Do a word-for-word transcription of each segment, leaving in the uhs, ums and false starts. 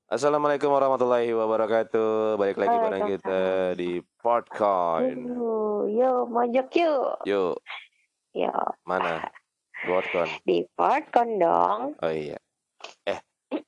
Assalamualaikum warahmatullahi wabarakatuh. Balik lagi bareng Waalaikumsalam. kita di Podcoin. Uh, Yuk, mojok yuk. Yuk, Yuk, mana? Podcon. di Portkon dong. Oh iya. Eh,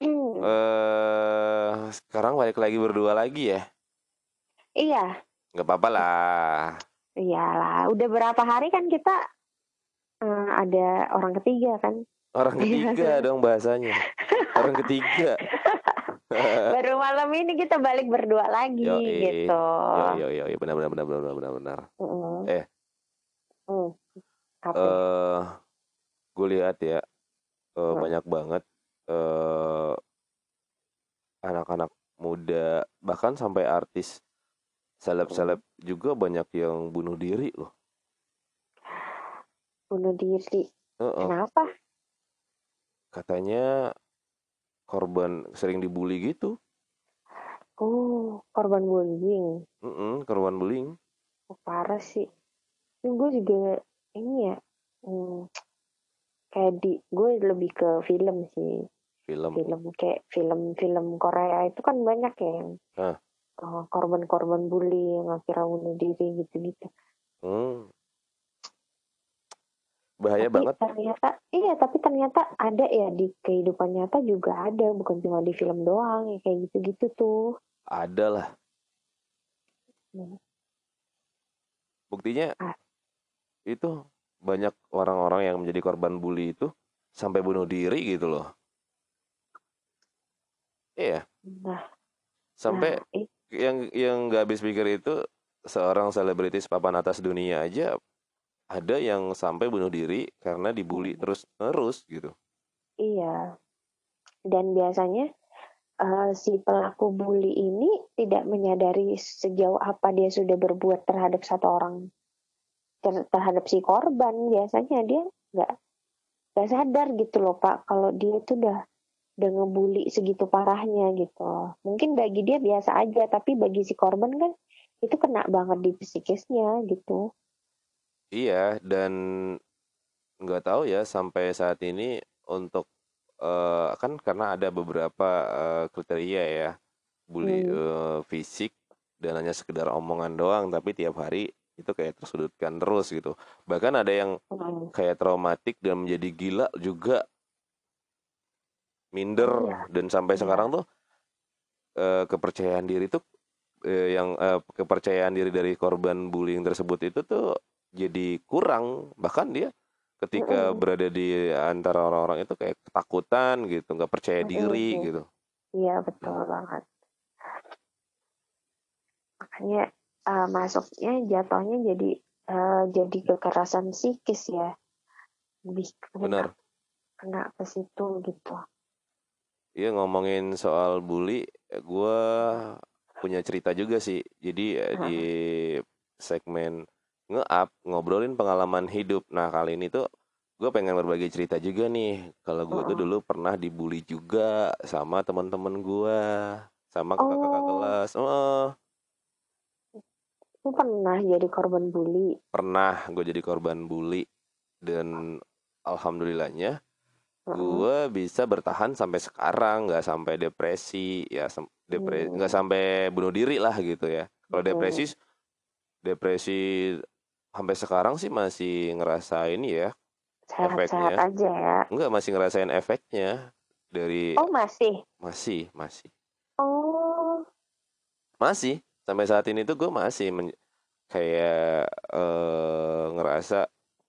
eh sekarang balik lagi berdua lagi ya? Iya, Gak apa-apa lah. iyalah. Udah berapa hari kan kita eh, ada orang ketiga kan? Orang ketiga dong bahasanya. Orang ketiga. Baru malam ini kita balik berdua Yo, lagi eh, gitu. yo, yo, yo, yo, benar, benar, benar, benar, benar, benar. Mm-mm. Eh, Hmm, apa? eh, gue lihat ya, eh, Hmm. banyak banget eh anak-anak muda, bahkan sampai artis seleb-seleb Hmm. juga banyak yang bunuh diri loh. Bunuh diri. Heeh. Kenapa? Katanya korban sering dibully gitu. Oh, korban bullying. Heeh, korban bullying. Oh, parah sih. Ini gue juga ini ya. hmm, kayak di gue lebih ke film sih. Film. Film kayak film-film Korea itu kan banyak ya yang Nah, uh, korban-korban bully yang akhirnya bunuh diri gitu-gitu. hmm, bahaya Tapi banget. ternyata iya, tapi ternyata ada ya di kehidupan nyata juga ada, bukan cuma di film doang ya kayak gitu-gitu tuh. Ada lah. Hmm. Buktinya Ah, itu banyak orang-orang yang menjadi korban bully itu sampai bunuh diri gitu loh. Iya, nah, sampai nah, i- yang yang nggak habis pikir itu seorang selebritis papan atas dunia aja ada yang sampai bunuh diri karena dibully terus terus gitu. iya. Dan biasanya uh, si pelaku bully ini tidak menyadari sejauh apa dia sudah berbuat terhadap satu orang, ter- terhadap si korban. Biasanya dia nggak nggak sadar gitu loh Pak, kalau dia itu udah udah ngebully segitu parahnya gitu. Mungkin bagi dia biasa aja, tapi bagi si korban kan itu kena banget di psikisnya gitu. Iya, dan nggak tahu ya sampai saat ini untuk eh, kan karena ada beberapa eh, kriteria ya, bully Hmm. eh, fisik dan hanya sekedar omongan doang, tapi tiap hari itu kayak tersudutkan terus gitu. Bahkan ada yang Hmm. kayak traumatik dan menjadi gila juga, Oh minder, iya, dan sampai iya. sekarang tuh eh, kepercayaan diri tuh eh, yang eh, kepercayaan diri dari korban bullying tersebut itu tuh jadi kurang, bahkan dia ketika Mm-mm. berada di antara orang-orang itu kayak ketakutan gitu, nggak percaya diri Mm-mm. gitu. Iya betul banget. Makanya uh, masuknya jatuhnya jadi uh, jadi kekerasan psikis ya, lebih kena Benar. kena ke situ gitu. Iya, ngomongin soal bully, gue punya cerita juga sih. Jadi eh, di Nah, segmen nge-up ngobrolin pengalaman hidup. Nah, kali ini tuh gue pengen berbagi cerita juga nih. Kalau gue tuh uh-uh. dulu pernah dibully juga sama teman-teman gue, sama kakak-kakak Oh, kelas. Oh, lu pernah jadi korban bully? pernah gue jadi korban bully, dan alhamdulillahnya Uh-uh. gue bisa bertahan sampai sekarang, nggak sampai depresi ya, sem- depresi nggak Hmm. sampai bunuh diri lah gitu ya. Kalau Hmm. depresi, depresi sampai sekarang sih masih ngerasain ya Sehat-sehat efeknya. aja ya. Enggak, masih ngerasain efeknya dari, Oh masih? masih masih Oh, masih sampai saat ini tuh gue masih men- kayak eh, ngerasa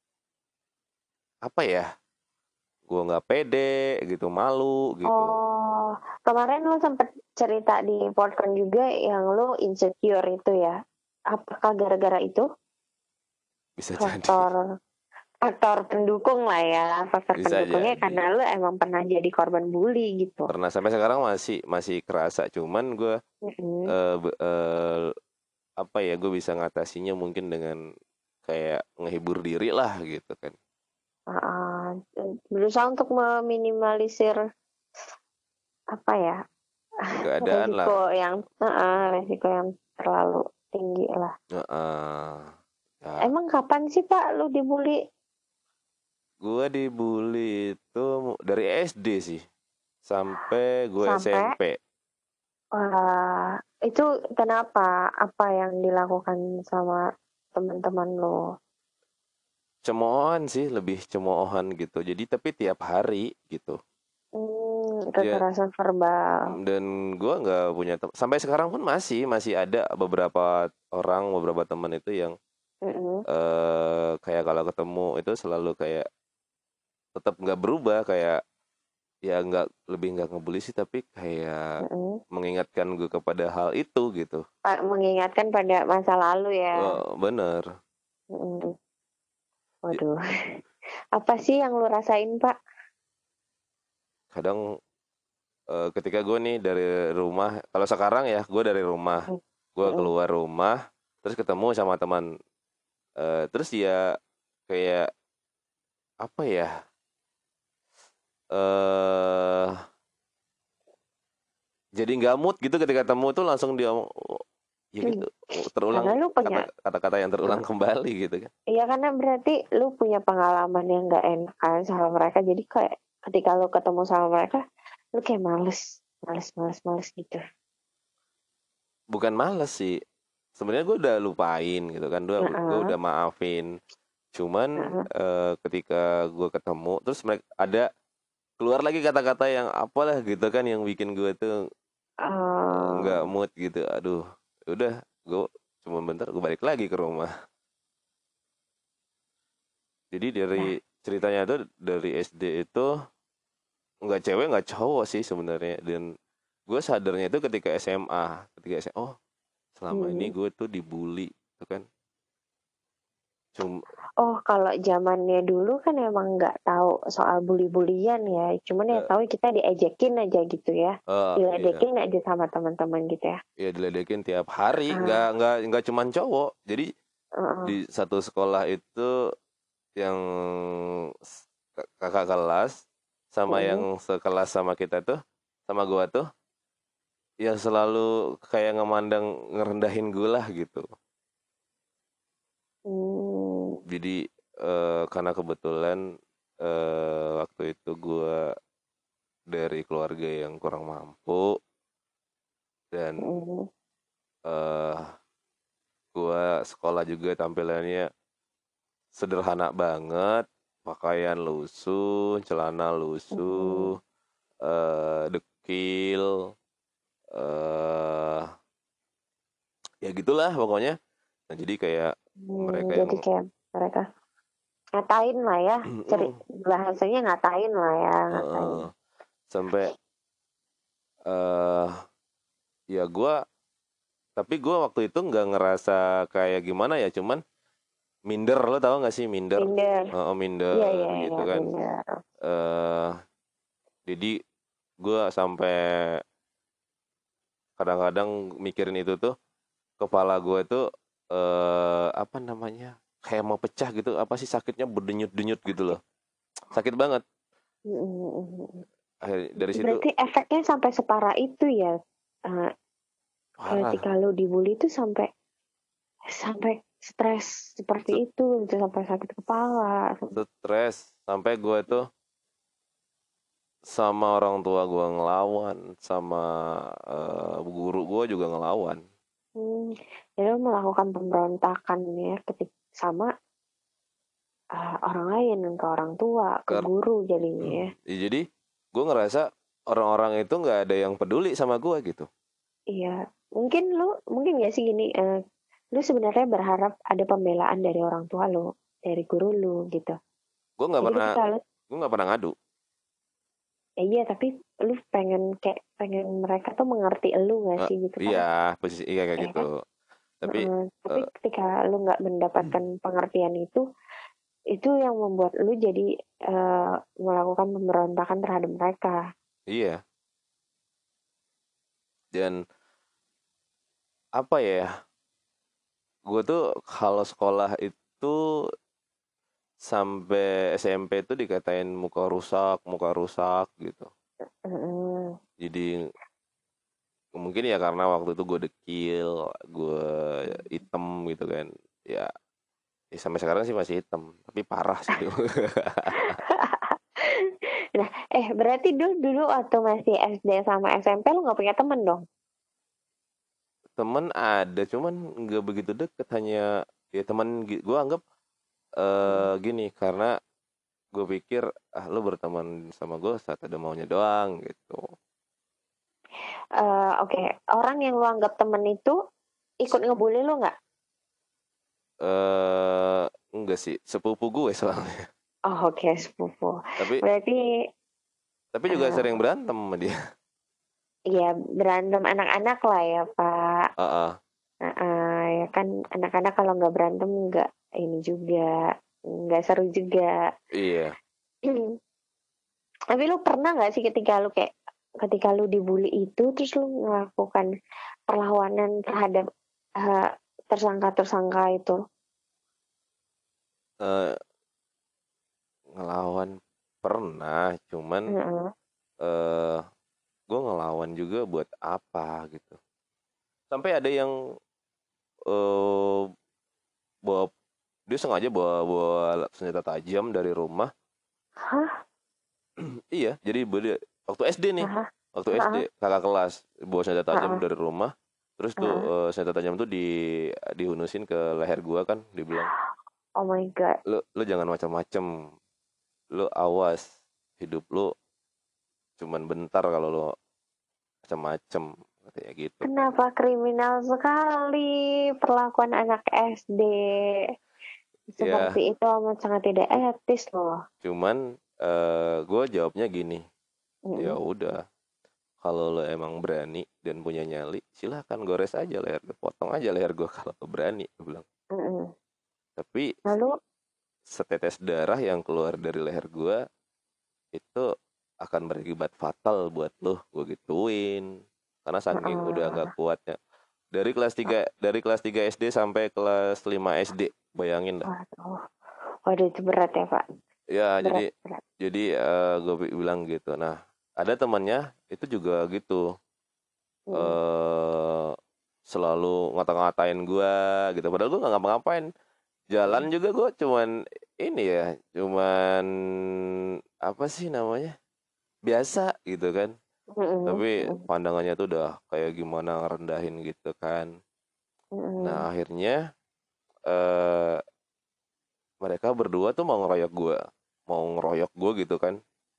apa ya, gue nggak pede gitu, malu gitu. oh. Kemarin lu sempet cerita di podcast juga yang lu insecure itu ya. Apakah gara-gara itu Bisa jadi. faktor faktor pendukung lah ya, faktor Bisa pendukungnya jadi. karena lu emang pernah jadi korban bully gitu. Pernah, sampai sekarang masih masih kerasa, cuman gue Mm-mm. eh, be- eh, apa ya, gue bisa ngatasinya mungkin dengan kayak ngehibur diri lah gitu kan. Uh, berusaha untuk meminimalisir apa ya, Keadaan lah. resiko yang uh, resiko yang terlalu tinggi lah. Heeh. Ya, Emang kapan sih Pak lu dibully? gue dibully itu dari S D sih sampai gue Sampai S M P. Wah, itu kenapa? Apa yang dilakukan sama teman-teman lo? Cemoohan sih, lebih cemoohan gitu. Jadi tapi tiap hari gitu. Hmm, Ya, kekerasan verbal. dan gua nggak punya tem- sampai sekarang pun masih masih ada beberapa orang, beberapa teman itu yang Mm-mm, eh kayak kalau ketemu itu selalu kayak tetap nggak berubah, kayak ya nggak, lebih nggak ngebully sih, tapi kayak mm-mm. mengingatkan gue kepada hal itu gitu. Pak, mengingatkan pada masa lalu ya. Oh, bener. Mm-mm. Ya, Waduh, apa sih yang lo rasain, Pak? kadang eh, ketika gue nih dari rumah, kalau sekarang ya gue dari rumah, Mm-mm, gue mm-mm. keluar rumah, terus ketemu sama teman, eh, terus ya kayak apa ya, eh jadi nggak mood gitu ketika ketemu tuh langsung dia oh, ya Hmm, gitu, terulang Karena lu punya, kata kata-kata yang terulang kembali gitu kan. iya karena berarti lu punya pengalaman yang gak enak kan sama mereka. Jadi kayak ketika lu ketemu sama mereka, lu kayak males, males, males, males gitu. Bukan males sih, sebenarnya gue udah lupain gitu kan, gue gue Heeh, udah maafin, cuman heeh. eh, ketika gue ketemu terus mereka ada keluar lagi kata-kata yang apalah gitu kan, yang bikin gue tuh eh, nggak Eh, mood gitu. Aduh, udah, gue cuma bentar gue balik lagi ke rumah. Jadi dari nah, ceritanya tuh dari S D itu nggak cewek nggak cowok sih sebenarnya, dan gue sadarnya itu ketika S M A, ketika S M A, oh selama ini hmm. gue tuh dibully gitu kan. Cuma Oh, kalau zamannya dulu kan emang nggak tahu soal bully-bulian ya. Cuman ya eh, tahu kita diejekin aja gitu ya. eh, iya, Diledekin aja sama teman-teman gitu ya. ya diledekin tiap hari, nggak Ah, nggak nggak cuman cowok. Jadi heeh, di satu sekolah itu yang s- kakak kelas sama yang heeh. sekelas sama kita tuh, sama gua tuh, yang selalu kayak ngemandang, ngerendahin gue lah gitu. Hmm, Jadi eh, karena kebetulan eh, waktu itu gua dari keluarga yang kurang mampu, dan heeh. eh gua sekolah juga tampilannya sederhana banget, pakaian lusuh, celana Hmm, lusuh, eh dekil, eh ya gitulah pokoknya. Nah, jadi kayak mereka hmm, yang jadi kayak mereka ngatain lah ya, ceri bahasanya ngatain lah ya, ngatain. eh, sampai eh ya gua, tapi gua waktu itu nggak ngerasa kayak gimana ya, cuman minder. Lo tau gak sih minder? Minder, Oh, iya minder iya gitu iya kan. minder. eh jadi gua sampai kadang-kadang mikirin itu tuh, kepala gue tuh eh apa namanya, kayak mau pecah gitu, apa sih, sakitnya berdenyut-denyut gitu loh, sakit banget. Mm-mm. Akhir- dari situ Berarti efeknya sampai separah itu ya. Eh, parah, ketika lo dibully itu sampai sampai stres seperti St- itu, gitu, sampai sakit kepala. stres sampai gue tuh sama orang tua gue ngelawan, sama eh, guru gue juga ngelawan. Hmm, jadi lo melakukan pemberontakan ya ketika sama eh, orang lain, ke orang tua, ke Ker- guru jadinya ya. Ya, jadi gue ngerasa orang-orang itu nggak ada yang peduli sama gue gitu. Iya, mungkin lu mungkin gak sih gini, eh, lu sebenarnya berharap ada pembelaan dari orang tua lu, dari guru lu gitu. Gue nggak Jadi pernah ketika lu, gue nggak pernah ngadu. ya iya tapi lu pengen kayak pengen mereka tuh mengerti lu gak Eh, sih gitu iya, kan? posisi iya kayak Ya gitu. kan? Tapi Heeh. Tapi eh, ketika lu nggak mendapatkan pengertian itu, itu yang membuat lu jadi eh, melakukan pemberontakan terhadap mereka. iya, dan apa ya, gue tuh kalau sekolah itu sampai S M P tuh dikatain muka rusak, muka rusak gitu. Heeh. Jadi mungkin ya karena waktu itu gue dekil, gue hitam gitu kan. Ya, ya sampai sekarang sih masih hitam, tapi parah sih itu. Nah, eh berarti dulu dulu waktu masih S D sama S M P lu nggak punya temen dong? temen ada, cuman nggak begitu deket, hanya ya teman gue anggap eh gini, karena gue pikir ah lu berteman sama gue saat ada maunya doang gitu. Eh, Oke, orang yang lu anggap temen itu ikut ngebully lu nggak? Eh enggak sih, sepupu gue soalnya. Oh, oke, sepupu. Tapi Berarti tapi juga eh, sering berantem sama dia. ya berantem anak-anak lah ya, Pak. Heeh. Nah, eh, ya kan anak-anak kalau nggak berantem nggak ini juga nggak seru juga. Iya. Tapi lu pernah nggak sih ketika lu kayak ketika lu dibully itu terus lu melakukan perlawanan terhadap eh, tersangka-tersangka itu? Eh ngelawan pernah, cuman Heeh. eh gue ngelawan juga buat apa gitu. Sampai ada yang eh bawa, dia sengaja bawa bawa senjata tajam dari rumah. Hah? Iya, jadi beda- waktu S D nih, Hah? waktu S D Hah? kakak kelas bawa senjata tajam Hah? dari rumah. Terus tuh Hah? eh, senjata tajam tuh di dihunusin ke leher gua kan, dibilang Oh my God. lu lu jangan macam-macam, lu awas, hidup lu cuman bentar kalau lu macam-macam, katanya gitu kan. Kenapa kriminal sekali perlakuan anak S D? Ya, Seperti itu amat sangat tidak etis loh. cuman eh gue jawabnya gini, ya Mm-mm. udah, kalau lo emang berani dan punya nyali, silahkan gores aja leher gue, potong aja leher gue kalau lo berani, gue bilang. Mm-mm. Tapi Lalu, setetes darah yang keluar dari leher gue itu akan berakibat fatal buat lo, gue gituin. Karena saking udah nggak uh, kuatnya. Dari kelas tiga dari kelas tiga S D sampai kelas lima S D, bayangin dah. waduh, waduh itu berat ya Pak, Ya, berat, jadi berat. jadi eh, gue bilang gitu. Nah, ada temannya itu juga gitu. Mm. eh Selalu ngata-ngatain gue gitu. Padahal gue nggak ngapa-ngapain. Jalan Mm. juga gue cuman ini ya, cuman apa sih namanya? Biasa gitu kan. Mm-mm. Tapi Mm-mm. pandangannya tuh udah kayak gimana ngerendahin gitu kan. Mm-mm. Nah, akhirnya eh mereka berdua tuh mau ngeroyok gue. Mau ngeroyok gue gitu kan.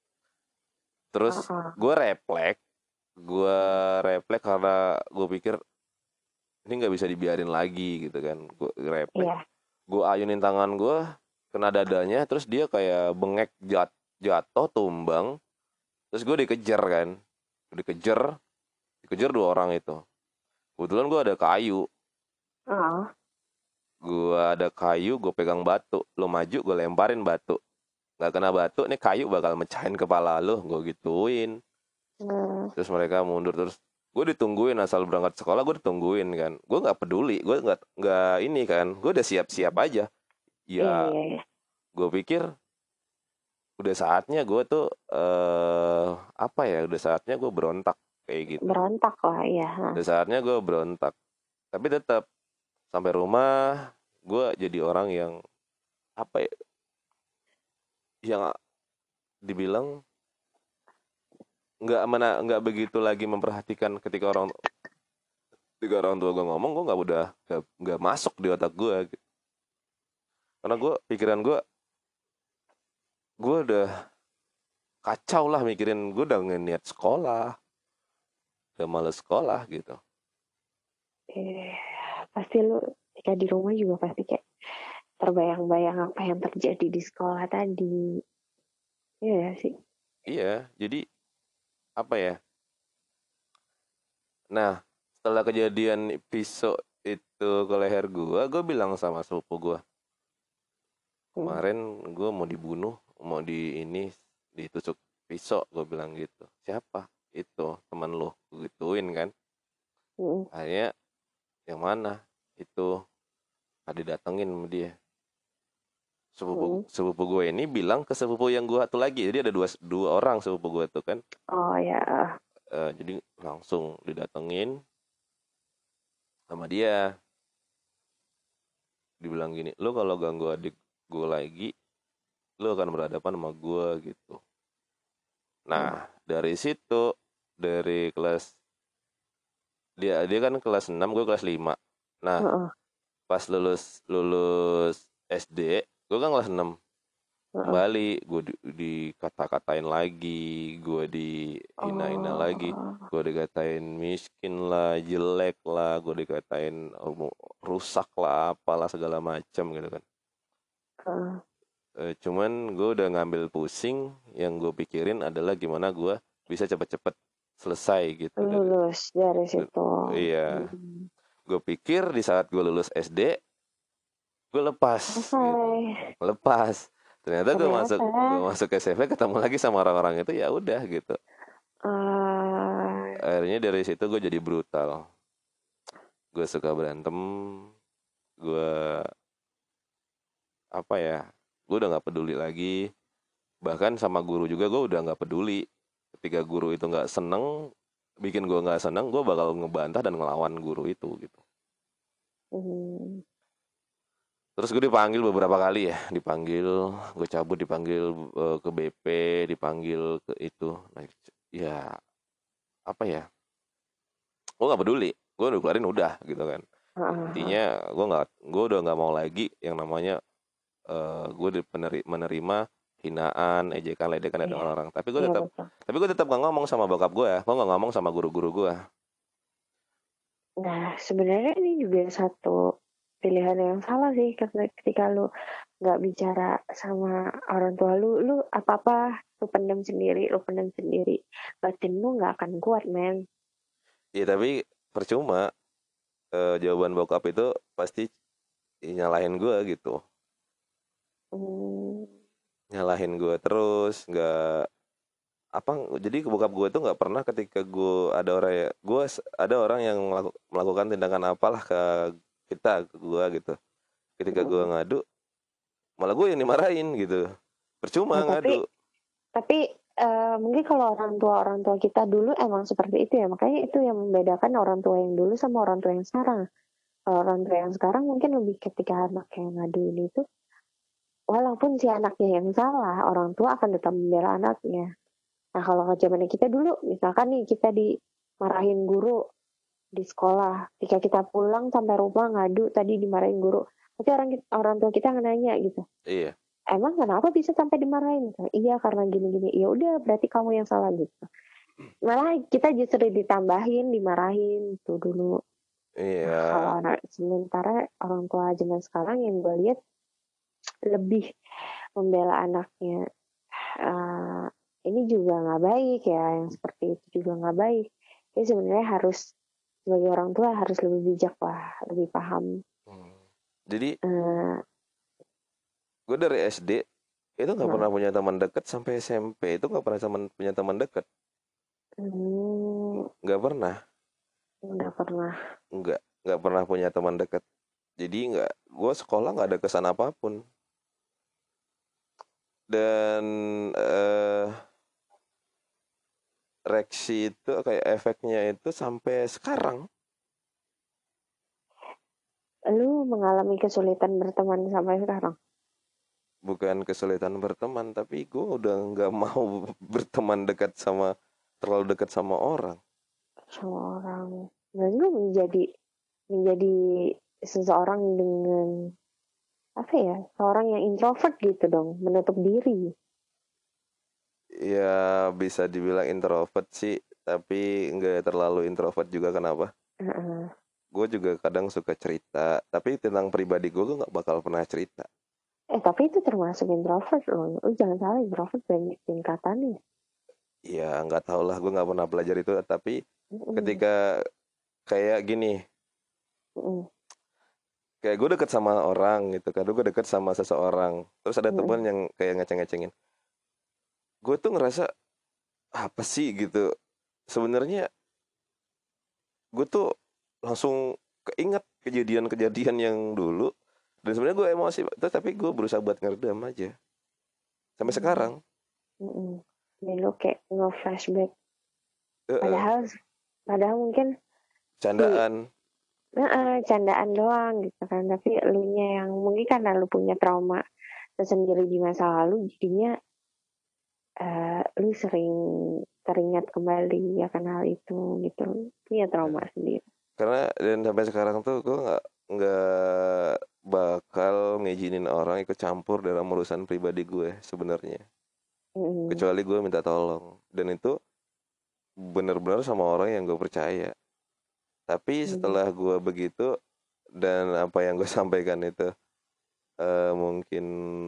Terus Uh-uh. gue refleks, gue refleks karena gue pikir ini nggak bisa dibiarin lagi gitu kan. Gue refleks, Iya. gue ayunin tangan gue kena dadanya, terus dia kayak bengek, jat, jatuh tumbang, terus gue dikejar kan, dikejar, dikejar dua orang itu. Kebetulan gue ada kayu, Uh-uh. gue ada kayu, gue pegang batu, lo maju gue lemparin batu, nggak kena batu nih, kayu bakal mecahin kepala lo, gue gituin. Mm. Terus mereka mundur, terus gue ditungguin, asal berangkat sekolah gue ditungguin kan, gue nggak peduli, gue nggak nggak ini kan, gue udah siap-siap aja. Iya, Ya, iya, iya. gue pikir udah saatnya gue tuh eh apa ya, udah saatnya gue berontak kayak gitu, Berontak lah, ya. udah saatnya gue berontak. Tapi tetap sampai rumah gue jadi orang yang apa ya, yang dibilang nggak mana nggak begitu lagi memperhatikan ketika orang ketika orang tua gue ngomong, gue nggak udah nggak nggak masuk di otak gue gitu. Karena gue pikiran gue gue udah kacau lah, mikirin gue udah niat sekolah, udah males sekolah gitu. Eh, pasti lu ketika di rumah juga pasti kayak terbayang-bayang apa yang terjadi di sekolah tadi. Iya ya sih. Iya, jadi apa ya, nah, setelah kejadian pisau itu ke leher gua, gua bilang sama sepupu gua, Hmm. kemarin gua mau dibunuh, mau di ini ditusuk pisau, gua bilang gitu. Siapa? Itu teman lu, gua gituin kan. Hmm. Akhirnya yang mana? Itu ada datengin sama dia. Sepupu Hmm. sepupu gue ini bilang ke sepupu yang gua satu lagi. Jadi ada dua dua orang sepupu gua tuh kan. Oh ya. Eh, jadi langsung didatengin sama dia. Dibilang gini, lu kalau ganggu adik gue lagi, lu akan berhadapan sama gue gitu. Hmm. Nah, dari situ, dari kelas dia dia kan kelas enam, gue kelas lima. Nah, Heeh, pas lulus lulus S D, gue kan kelas enam. heeh. Kembali gue di, dikata-katain lagi, gue dihina-hina lagi, Oh, gue dikatain miskin lah, jelek lah, gue dikatain oh, mau rusak lah, apalah segala macam gitu kan. heeh. Eh, cuman gue udah ngambil pusing, yang gue pikirin adalah gimana gue bisa cepet-cepet selesai gitu dari. Lulus dari situ. Iya, Hmm. gue pikir di saat gue lulus S D gue lepas gitu, Selesai. lepas. Ternyata gue masuk Ternyata gue masuk S M P ketemu lagi sama orang-orang itu, ya udah gitu. eh Akhirnya dari situ gue jadi brutal, gue suka berantem, gue apa ya, gue udah nggak peduli lagi. Bahkan sama guru juga gue udah nggak peduli. Ketika guru itu nggak seneng, bikin gue nggak seneng, gue bakal ngebantah dan ngelawan guru itu gitu. hmm, Terus gue dipanggil beberapa kali ya, dipanggil, gue cabut, dipanggil eh, ke B P, dipanggil ke itu. Nah, ya apa ya, gue nggak peduli, gue udah keluarin udah gitu kan. heeh, Intinya gue nggak, gue udah nggak mau lagi yang namanya eh gue di- menerima hinaan, ejekan, ledekan dari iya, orang-orang. Tapi gue iya tetap, betul. tapi gue tetap gak ngomong sama bokap gue ya, gue gak ngomong sama guru-guru gue. Nah, sebenarnya ini juga satu pilihan yang salah sih karena ketika lu nggak bicara sama orang tua lu, lu apa-apa lu pendam sendiri, lu pendam sendiri. Batin lu nggak akan kuat, men. Ya tapi percuma, eh, jawaban bokap itu pasti nyalahin gue gitu, Hmm, nyalahin gue terus, nggak apa, jadi bokap gue tuh nggak pernah ketika gue ada orang ya, gue ada orang yang melaku- melakukan tindakan apalah ke kita, ke gue gitu, ketika gue hmm. ngadu malah gue yang dimarahin gitu, percuma Nah, tapi ngadu. tapi eh, mungkin kalau orang tua orang tua kita dulu emang seperti itu ya, makanya itu yang membedakan orang tua yang dulu sama orang tua yang sekarang. Kalau orang tua yang sekarang mungkin lebih ketika anak yang ngaduin itu, walaupun si anaknya yang salah, orang tua akan tetap membela anaknya. Nah, kalau ke zaman kita dulu, misalkan nih kita dimarahin guru di sekolah, ketika kita pulang sampai rumah ngadu tadi dimarahin guru, tapi orang orang tua kita nanya gitu, Iya. emang kenapa bisa sampai dimarahin? Iya karena gini-gini. Ya udah berarti kamu yang salah gitu. Malah kita justru ditambahin, dimarahin tuh dulu. Nah, Iya. kalau anak sementara orang tua zaman sekarang yang gue lihat lebih membela anaknya. Uh, ini juga nggak baik ya, yang seperti itu juga nggak baik. Jadi sebenarnya harus sebagai orang tua harus lebih bijak lah, lebih paham. Hmm. Jadi Uh, gue dari S D itu nggak nah, pernah punya teman dekat, sampai S M P itu nggak pernah teman punya teman dekat, hmm, nggak pernah, nggak pernah. nggak nggak pernah punya teman dekat. Jadi nggak, gue sekolah nggak ada kesan apapun. Dan eh, reaksi itu kayak efeknya itu sampai sekarang. Lu mengalami kesulitan berteman sampai sekarang? Bukan kesulitan berteman, tapi gue udah nggak mau berteman dekat sama, terlalu dekat sama orang. Sama orang. Dan lu menjadi menjadi seseorang dengan apa ya? Seorang yang introvert gitu dong, menutup diri. Ya bisa dibilang introvert sih, tapi nggak terlalu introvert juga. Kenapa? Uh-uh. Gue juga kadang suka cerita, tapi tentang pribadi gue gue nggak bakal pernah cerita. Eh tapi itu termasuk introvert loh. Lu jangan salah, introvert banyak tingkatannya. Ya nggak tau lah, gue nggak pernah belajar itu. Tapi Mm-mm. ketika kayak gini, Mm-mm. kayak gue deket sama orang gitu kan, gue deket sama seseorang, terus ada teman Mm-mm. yang kayak ngeceng-ngecengin, gue tuh ngerasa apa sih gitu. Sebenarnya gue tuh langsung keinget kejadian-kejadian yang dulu, dan sebenarnya gue emosi, tapi gue berusaha buat ngeredam aja sampai sekarang. Mm-mm. Jadi lu kayak nge-flashback. Heeh. Padahal padahal mungkin si Candaan. uh, candaan doang gitu kan. Tapi elunya yang mungkin karena lu punya trauma tersendiri di masa lalu, jadinya uh, lu sering teringat kembali akan hal itu gitu. Punya trauma sendiri. Karena dan sampai sekarang tuh gue nggak nggak bakal ngizinin orang ikut campur dalam urusan pribadi gue sebenarnya, Mm-mm. kecuali gue minta tolong, dan itu benar-benar sama orang yang gue percaya. Tapi Mm. setelah gue begitu dan apa yang gue sampaikan itu eh, mungkin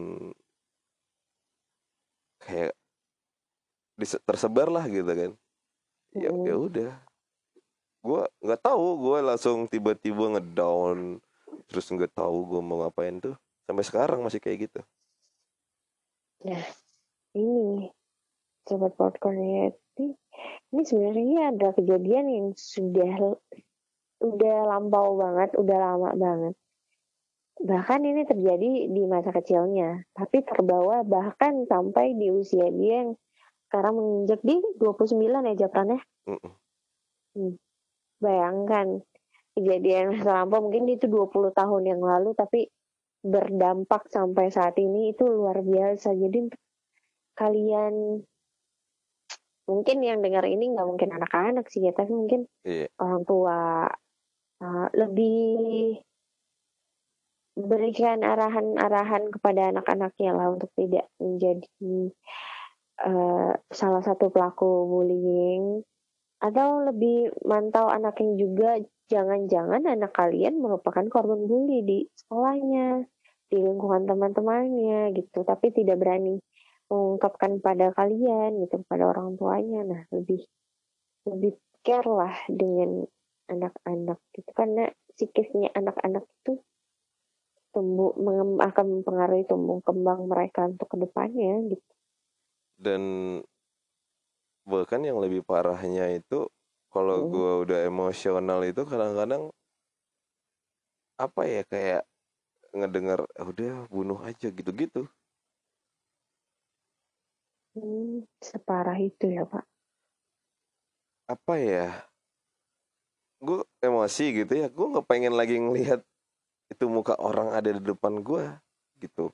kayak dise- tersebar lah gitu kan, ya ya Mm-mm. udah, gue nggak tahu, gue langsung tiba-tiba ngedown, terus nggak tahu gue mau ngapain tuh, sampai sekarang masih kayak gitu. Nah, ini sobat popcorn ya, ini, ini sebenarnya ada kejadian yang sudah udah lampau banget, udah lama banget. Bahkan ini terjadi di masa kecilnya, tapi terbawa bahkan sampai di usia dia yang sekarang menginjak di dua puluh sembilan ya Japran ya. Mm-mm. Hmm. Bayangkan kejadian masa lampau mungkin itu dua puluh tahun yang lalu, tapi berdampak sampai saat ini itu luar biasa. Jadi kalian mungkin yang dengar ini nggak mungkin anak-anak sih ya, tapi mungkin Iya. orang tua uh, lebih berikan arahan-arahan kepada anak-anaknya lah untuk tidak menjadi uh, salah satu pelaku bullying, atau lebih mantau anaknya juga, jangan-jangan anak kalian merupakan korban bully di sekolahnya, di lingkungan teman-temannya gitu, tapi tidak berani mengungkapkan pada kalian gitu, pada orang tuanya. Nah, lebih lebih care lah dengan anak-anak gitu, karena psikisnya anak-anak itu tumbuh mengem- akan mempengaruhi tumbuh kembang mereka untuk kedepannya gitu. Dan bahkan yang lebih parahnya itu, kalau Mm. gue udah emosional itu kadang-kadang apa ya, kayak ngedengar "Ah, udah bunuh aja" gitu-gitu. Hmm, separah itu ya Pak. Apa ya, gue emosi gitu ya, gue nggak pengen lagi ngelihat itu muka orang ada di depan gue gitu.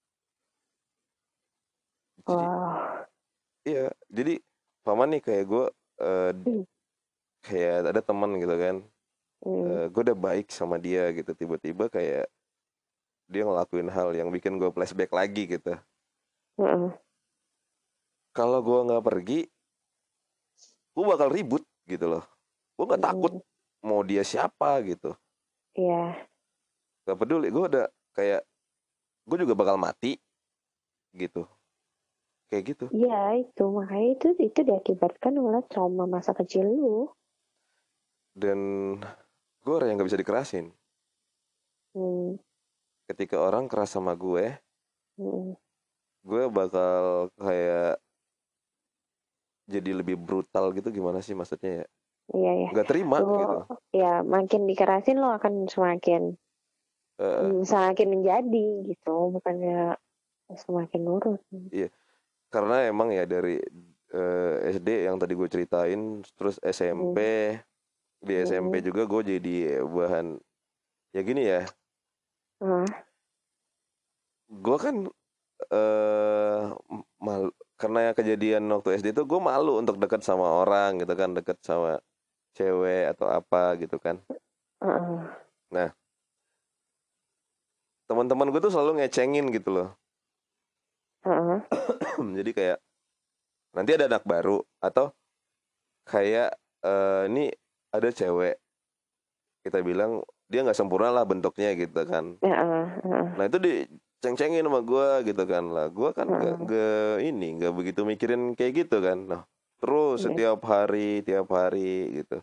Jadi Wah. iya, jadi paman nih, kayak gue eh, Hmm. kayak ada teman gitu kan, Hmm. eh, gue udah baik sama dia gitu, tiba-tiba kayak dia ngelakuin hal yang bikin gue flashback lagi gitu. Heeh. Kalau gue nggak pergi, gue bakal ribut gitu loh. Gue nggak takut Hmm. mau dia siapa gitu, Ya, gak peduli, gue udah kayak gue juga bakal mati gitu, kayak gitu. ya itu makanya itu itu diakibatkan oleh trauma masa kecil lu. Dan gue orang yang nggak bisa dikerasin. Hmm. Ketika orang keras sama gue, Hmm. gue bakal kayak jadi lebih brutal gitu, gimana sih maksudnya ya, Iya ya. nggak terima Lu gitu. ya makin dikerasin lo akan semakin Eh, hmm, semakin menjadi gitu, bukannya semakin nurut. iya, karena emang ya dari eh, S D yang tadi gue ceritain, terus S M P, Hmm. di S M P Hmm. juga gue jadi bahan, ya gini ya, Ah. gue kan eh malu karena kejadian waktu S D itu, gue malu untuk dekat sama orang gitu kan, dekat sama cewek atau apa gitu kan. Ah. Nah, teman-teman gue tuh selalu ngecengin gitu loh. Ah. Jadi kayak nanti ada anak baru, atau kayak eh, ini ada cewek, kita bilang dia nggak sempurna lah bentuknya gitu kan. Ah. Ah. Ah. Nah itu diceng-cengin sama gue gitu kan, lah gue kan gak, Ah. gak ini nggak begitu mikirin kayak gitu kan. Nah terus Hmm. setiap hari tiap hari gitu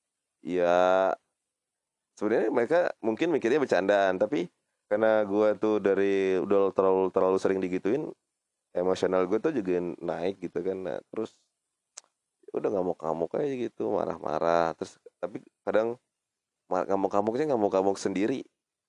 ya, sebenarnya mereka mungkin mikirnya bercandaan, tapi karena gue tuh dari udah terlalu terlalu sering digituin, emosional gue tuh juga naik gitu kan. Nah terus udah ngamuk-ngamuk aja gitu, marah-marah, terus tapi kadang ma- ngamuk-ngamuknya ngamuk-ngamuk sendiri.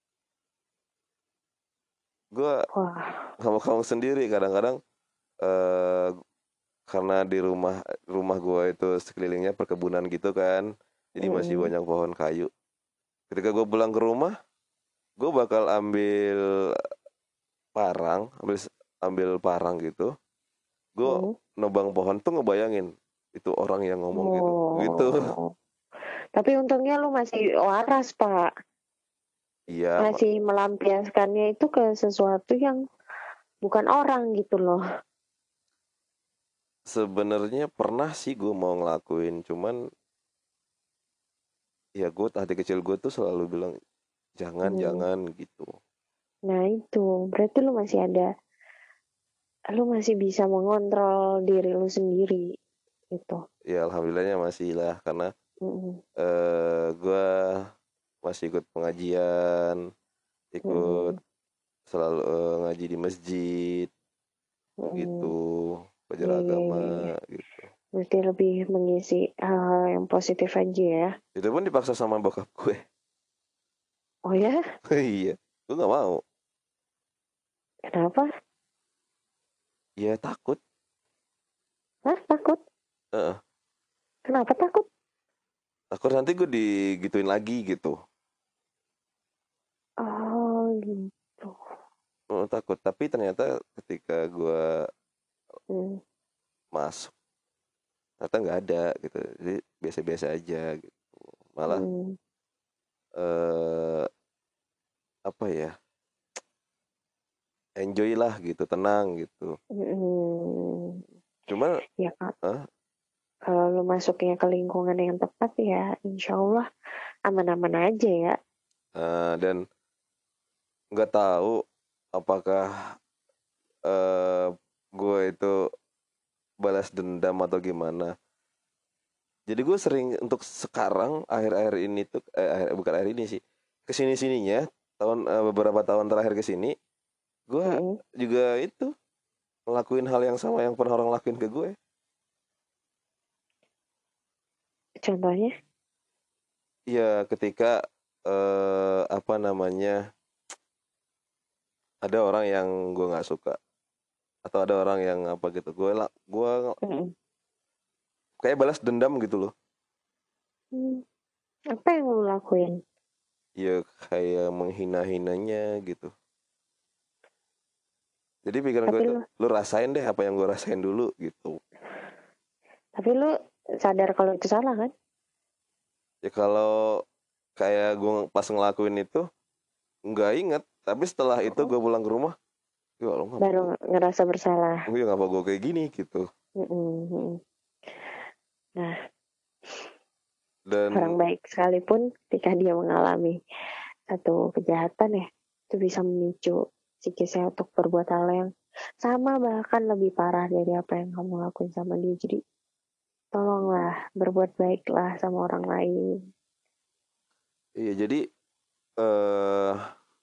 Gue Wah. ngamuk-ngamuk sendiri kadang-kadang, eh karena di rumah rumah gue itu sekelilingnya perkebunan gitu kan, jadi masih Hmm. banyak pohon kayu. Ketika gue pulang ke rumah, gue bakal ambil parang, ambil ambil parang gitu, gue Hmm. nebang pohon tuh, ngebayangin itu orang yang ngomong gitu gitu. Oh. Tapi untungnya lu masih waras, Pak. Iya, ma- Masih melampiaskannya itu ke sesuatu yang bukan orang gitu loh. sebenarnya pernah sih gue mau ngelakuin, cuman ya gue hati kecil gue tuh selalu bilang jangan Hmm. jangan gitu. Nah itu, berarti lu masih ada, lu masih bisa mengontrol diri lu sendiri gitu. Ya alhamdulillahnya masih lah, karena Mm-mm. eh gue masih ikut pengajian, ikut Mm-mm. selalu eh, ngaji di masjid gitu, Mm-mm. belajar Iya, iya, agama iya, iya. gitu. Berarti lebih mengisi hal yang positif aja ya. Itu pun dipaksa sama bokap gue. Oh ya, Iya, gue nggak mau. kenapa? Ya takut. Hah, takut? Heeh, Kenapa takut? takut nanti gue digituin lagi gitu. Oh gitu. Oh, takut. Tapi ternyata ketika gue Hmm. masuk, ternyata nggak ada gitu. Jadi biasa-biasa aja gitu. Malah Hmm. eh apa ya? Enjoy lah gitu, tenang gitu. Hmm. Cuma, Ya Kak, ah, kalau lu masuknya ke lingkungan yang tepat ya insya Allah aman-aman aja ya. eh, dan nggak tahu apakah eh gue itu balas dendam atau gimana. Jadi gue sering untuk sekarang akhir-akhir ini tuh eh, akhir- bukan akhir ini sih, kesini sininya tahun eh, beberapa tahun terakhir ke sini gue Mm-mm. juga itu ngelakuin hal yang sama yang pernah orang lakuin ke gue. Contohnya, Ya ketika eh, apa namanya, ada orang yang gue nggak suka atau ada orang yang apa gitu, gue lah gue mm-mm. kayak balas dendam gitu loh. Hmm, apa yang lu lakuin? Ya kayak menghina-hinanya gitu. Jadi pikiran gue Tapi tuh, lu, lu rasain deh apa yang gue rasain dulu gitu. tapi lu sadar kalau itu salah kan? Ya kalau kayak gue pas ngelakuin itu nggak inget, tapi setelah itu Mm-mm. gue pulang ke rumah, ya lo ngapa Baru gue, ngerasa bersalah. ya ngapa gue kayak gini gitu. Mm-mm. Nah, orang Dan baik sekalipun ketika dia mengalami satu kejahatan ya, itu bisa memicu psikisnya untuk berbuat hal yang sama bahkan lebih parah dari apa yang kamu lakuin sama dia. Jadi tolonglah berbuat baiklah sama orang lain. iya jadi eh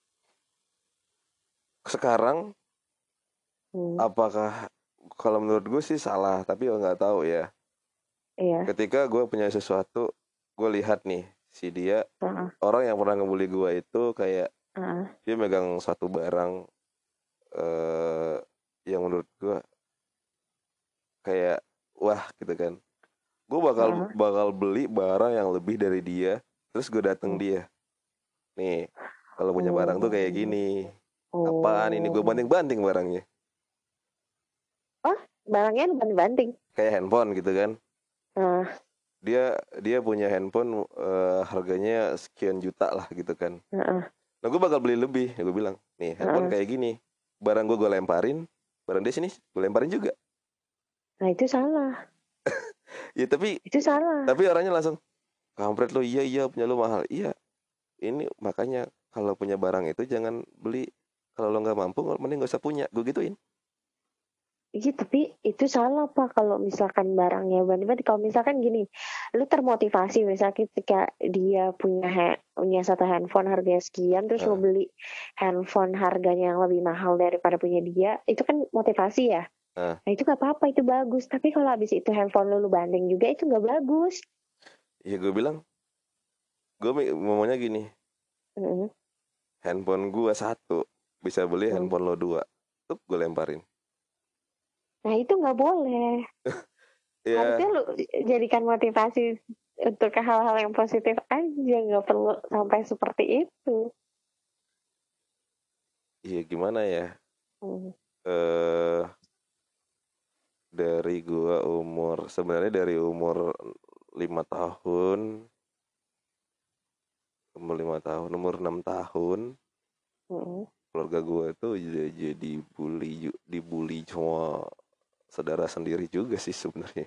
sekarang Hmm, apakah, kalau menurut gue sih salah, tapi gue nggak tahu ya. iya. Ketika gue punya sesuatu, gue lihat nih si dia, Uh-uh. orang yang pernah ngebully gue itu kayak Uh-uh. dia megang suatu barang eh yang menurut gue kayak wah gitu kan. Gue bakal Uh-uh. bakal beli barang yang lebih dari dia, terus gue dateng Oh, dia, nih kalau punya barang tuh kayak oh, gini, apaan ini, gue oh, banting-banting barangnya, oh, barangnya banting-banting. kayak handphone gitu kan. Nah, dia dia punya handphone eh, harganya sekian juta lah gitu kan. uh-uh. Nah gue bakal beli lebih, ya gue bilang nih handphone Uh-uh. kayak gini, barang gue gue lemparin, barang dia sini gue lemparin juga. Nah itu salah, Ya tapi itu salah. tapi orangnya langsung kampret lo, iya iya punya lo mahal, iya ini makanya kalau punya barang itu jangan beli, kalau lo nggak mampu mending gak usah punya, gue gituin. Iya, tapi itu salah Pak kalau misalkan barangnya banting-banting. Kalau misalkan gini, lu termotivasi misalnya ketika dia punya ha- punya satu handphone harganya sekian, terus lu Nah, beli handphone harganya yang lebih mahal daripada punya dia, itu kan motivasi ya. nah Nah itu gak apa-apa, itu bagus. Tapi kalau habis itu handphone lu, lu banding juga, itu gak bagus. ya gue bilang, gue ngomongnya gini, Mm-mm. handphone gue satu bisa beli Mm. handphone lo dua, tuh gue lemparin. Nah itu nggak boleh. Harusnya Ya lu jadikan motivasi untuk hal-hal yang positif aja, nggak perlu sampai seperti itu. iya gimana ya, Hmm. eh dari gua umur sebenarnya dari umur lima tahun tahun, umur enam tahun, Mm-mm. keluarga gue tuh jadi jadi bully, ju- dibully cuma saudara sendiri juga sih sebenarnya.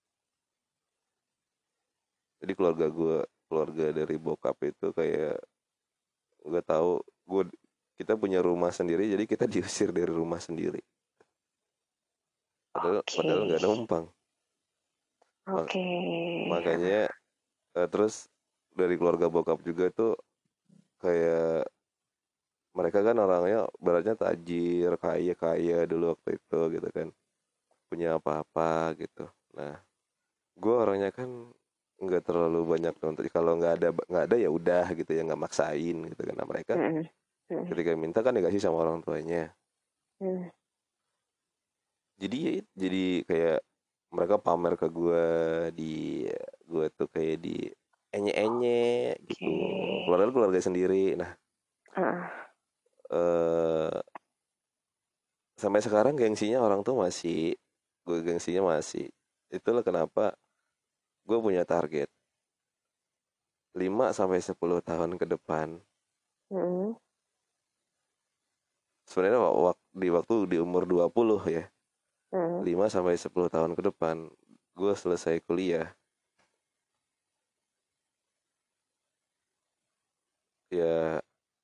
Jadi keluarga gue, keluarga dari bokap itu kayak gue tahu gue kita punya rumah sendiri, jadi kita diusir dari rumah sendiri. Padahal Oke, padahal nggak numpang. Ma- oke. Makanya eh, terus dari keluarga bokap juga tuh kayak mereka kan orangnya beratnya tajir, kaya kaya dulu waktu itu gitu kan, punya apa-apa gitu. Nah, gue orangnya kan nggak terlalu banyak nonton, kalau nggak ada nggak ada ya udah gitu ya, nggak maksain gitu kan. Nah, mereka Mm-mm. Mm-mm. ketika minta kan dikasih sama orang tuanya. Mm. Jadi ya jadi kayak mereka pamer ke gue di gue tuh kayak di enye-enye gitu, Oke. keluarga keluarga sendiri. Nah, Ah, eh sampai sekarang gengsinya orang tuh masih, gue gengsinya masih. Itulah kenapa gue punya target lima sampai sepuluh tahun ke depan. mm-mm. Sebenarnya wak- di waktu di umur dua puluh ya, Mm. lima sampai sepuluh tahun ke depan gue selesai kuliah. Ya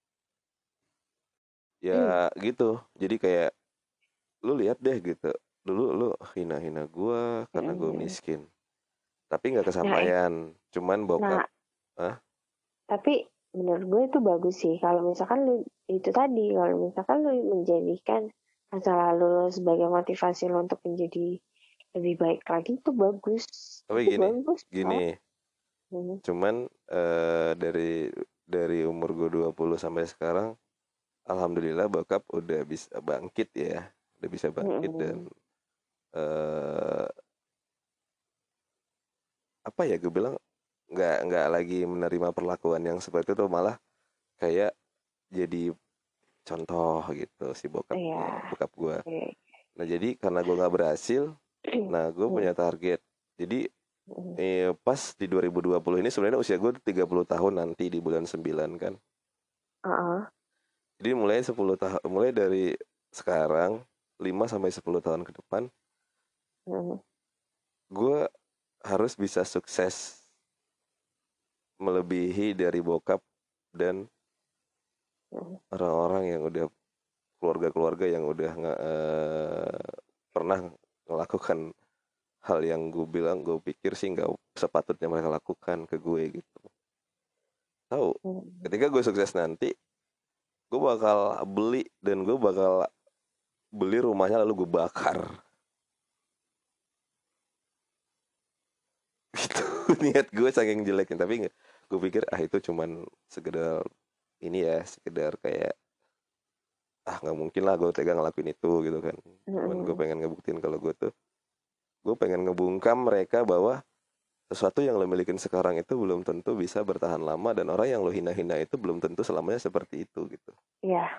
ya gitu. Jadi kayak lu lihat deh gitu. Dulu lu hina-hina gue karena gue Mm. miskin. Tapi nggak Nah, eh, kesampaian. Cuman bokap, nah, ah tapi menurut gue itu bagus sih. Kalau misalkan lu itu tadi, kalau misalkan lu menjadikan masa lalu lu sebagai motivasi lu untuk menjadi lebih baik lagi, itu bagus. tapi Itu gini, bagus, Pak. gini. Hmm. Cuman eh, dari dari umur gue dua puluh sampai sekarang, alhamdulillah bokap udah bisa bangkit ya. Udah bisa bangkit dan Mm-mm. eh apa ya gue bilang, nggak nggak lagi menerima perlakuan yang seperti itu, malah kayak jadi contoh gitu si bokapnya, Iya. bokap gue. Oke. Nah jadi karena gue nggak berhasil, nah gue Mm. punya target. Jadi Mm. eh, pas di dua ribu dua puluh ini sebenarnya usia gue tiga puluh tahun nanti di bulan sembilan kan. Uh-uh. Jadi mulai sepuluh tahun, mulai dari sekarang lima sampai sepuluh tahun ke depan, Mm. gue harus bisa sukses melebihi dari bokap dan Mm. orang-orang yang udah, keluarga-keluarga yang udah nggak eh, pernah melakukan hal yang gue bilang, gue pikir sih nggak sepatutnya mereka lakukan ke gue gitu. Tahu, Mm. ketika gue sukses nanti, gue bakal beli dan gue bakal beli rumahnya lalu gue bakar. Gitu. Niat gue saking jeleknya, tapi nggak, gue pikir ah itu cuman sekedar ini ya, sekedar kayak ah nggak mungkin lah gue tega ngelakuin itu gitu kan. Cuman gue Mm. pengen ngebuktiin kalau gue tuh, gue pengen ngebungkam mereka bahwa sesuatu yang lo milikin sekarang itu belum tentu bisa bertahan lama, dan orang yang lo hina-hina itu belum tentu selamanya seperti itu gitu. Ya,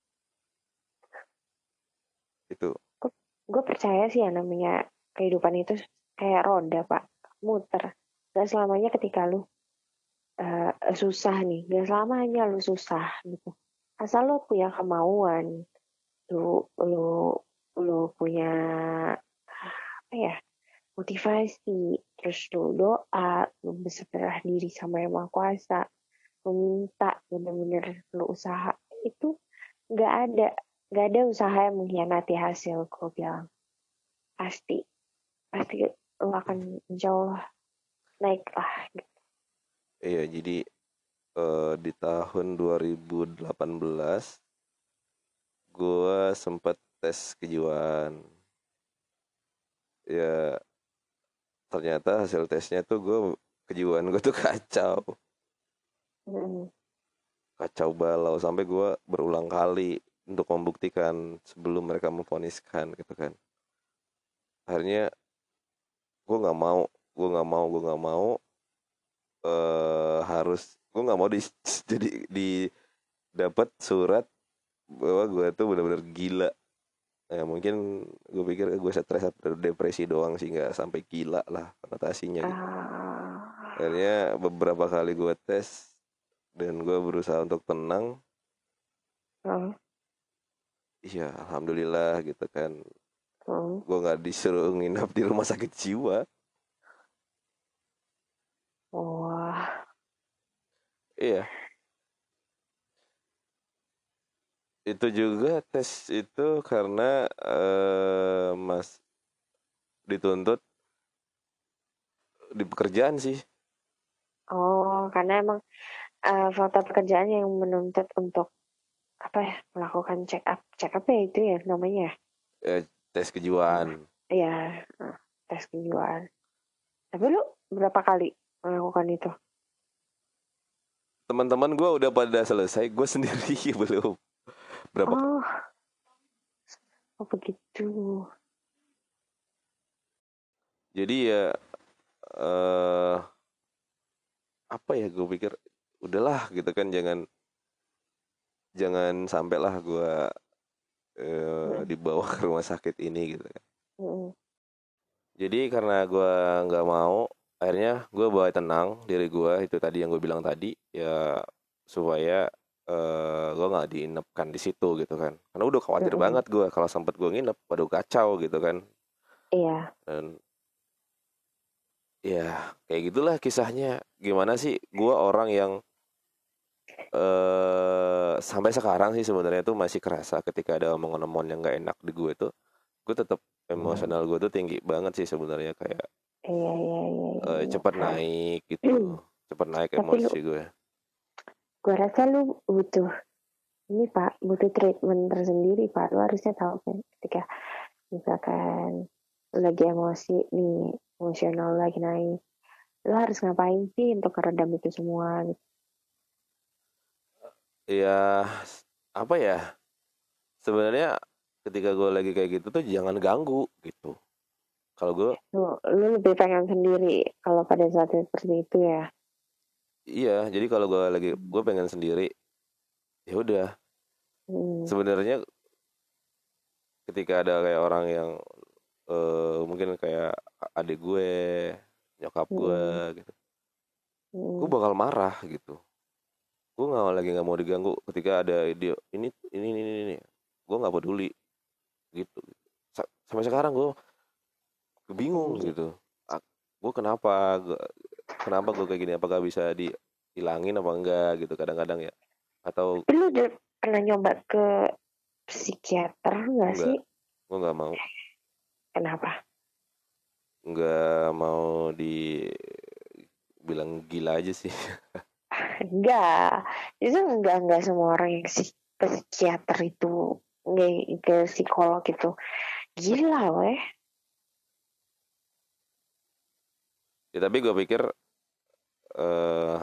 Itu. gue percaya sih ya namanya kehidupan itu kayak roda, Pak. Muter. Gak selamanya ketika lu eh, susah nih, gak selamanya lu susah gitu. Asal lu punya kemauan, lu lu lu punya apa ya, motivasi, terus lu doa, lu berserah diri sama yang maha kuasa, lu minta, bener-bener lu usaha, itu nggak ada nggak ada usaha yang mengkhianati hasil. Gue bilang pasti pasti lu akan insya Allah naik lah gitu. Iya, jadi eh, di tahun dua ribu delapan belas gue sempet tes kejiwaan. Ya ternyata hasil tesnya tuh gue, kejiwaan gue tuh kacau. Mm. Kacau balau sampai gue berulang kali untuk membuktikan sebelum mereka memvoniskan gitu kan. Akhirnya gue nggak mau, gue nggak mau, gue nggak mau eh harus, gue nggak mau di jadi di dapat surat bahwa gue tuh benar-benar gila. Ya mungkin gue pikir gue stres atau depresi doang sih, nggak sampai gila lah konotasinya gitu. Ah, Akhirnya beberapa kali gue tes, dan gue berusaha untuk tenang. Hmm. Iya, alhamdulillah gitu kan. Hmm. Gue nggak disuruh nginap di rumah sakit jiwa. Wah. Iya. Itu juga tes itu karena eh, Mas dituntut di pekerjaan sih. Oh, karena emang uh, fakta pekerjaan yang menuntut untuk apa ya, melakukan check up, check up ya itu ya namanya. Eh, tes Oh, kejiwaan. iya, uh, tes kejiwaan. Tapi lu berapa kali melakukan itu? Teman-teman gue udah pada selesai, gue sendiri belum. Berapa? Oh, oh begitu. Jadi ya eh apa ya, gue pikir udahlah gitu kan, jangan jangan sampailah gue eh, Mm, dibawa ke rumah sakit ini gitu kan. mm, Jadi karena gue nggak mau, akhirnya gue bawa tenang diri gue, itu tadi yang gue bilang tadi ya, supaya eh gue nggak diinapkan di situ gitu kan. Karena udah mm, khawatir mm. banget gue kalau sempet gue nginep, waduh kacau gitu kan. Iya. Dan ya kayak gitulah kisahnya. Gimana sih, gue orang yang eh sampai sekarang sih sebenarnya tuh masih kerasa ketika ada omongan-omongan yang nggak enak di gue tuh, gue tetap emosional gue tuh tinggi banget sih sebenarnya, kayak Iya, iya, iya, iya, eh, iya. cepat naik gitu, cepat naik Tapi lu, emosi gue. gua rasa lu butuh ini Pak, butuh treatment tersendiri Pak. Lu harusnya tahu kan ketika misalkan lu lagi emosi nih, emosional lagi naik, lu harus ngapain sih untuk meredam itu semua gitu. Ya apa ya, sebenarnya ketika gue lagi kayak gitu tuh jangan ganggu gitu. Kalau gue Lu, lu lebih pengen sendiri kalau pada saat seperti itu ya. iya, jadi kalau gue lagi gue pengen sendiri, ya udah. Hmm. Sebenarnya ketika ada kayak orang yang eh, mungkin kayak adik gue, nyokap gue Hmm. gitu, gue Hmm. bakal marah gitu. Gue nggak lagi nggak mau diganggu ketika ada dia ini ini ini ini, ini. Gue nggak peduli gitu. Sa- sampai sekarang gue bingung Hmm. gitu. Gue kenapa gue kenapa gue kayak gini, apakah bisa dihilangin apa enggak gitu kadang-kadang ya, atau Tapi lu udah pernah nyoba ke psikiater nggak enggak. sih? Gue nggak mau, Kenapa? nggak mau dibilang gila aja sih. Enggak, itu enggak enggak semua orang yang ke psikiater itu nggak ke psikolog itu gila weh. Ya tapi gue pikir eh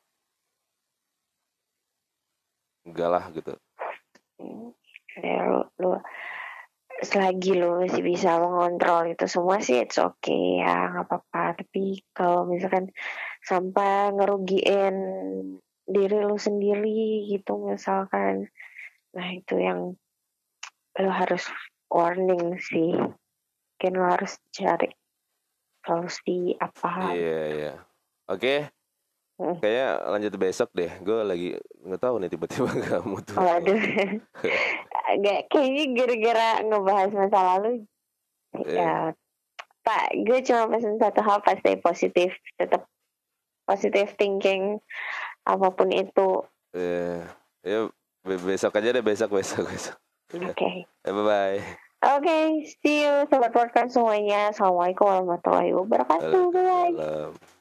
enggak lah gitu. Hmm, ya, lu, lu selagi lu masih bisa mengontrol itu semua sih it's okay ya nggak apa-apa, tapi kalau misalkan sampai ngerugiin diri lu sendiri gitu misalkan, nah itu yang lu harus warning sih, mungkin lu harus cari solusi apa. Iya iya. Oke, Hmm. kayaknya lanjut besok deh. Gue lagi nggak tahu nih tiba-tiba nggak mutu. Waduh, agak kayaknya gara-gara ngebahas masa lalu Iya. ya. Pak, gue cuma pesan satu hal, pas stay positif, tetap positive thinking apapun itu. Iya. Ya be- besok aja deh, besok besok besok. Oke. Udah. Okay. Eh, bye bye. Oke, okay, see you sobat podcast semuanya. Assalamualaikum warahmatullahi wabarakatuh. Bye. Waalaikumsalam.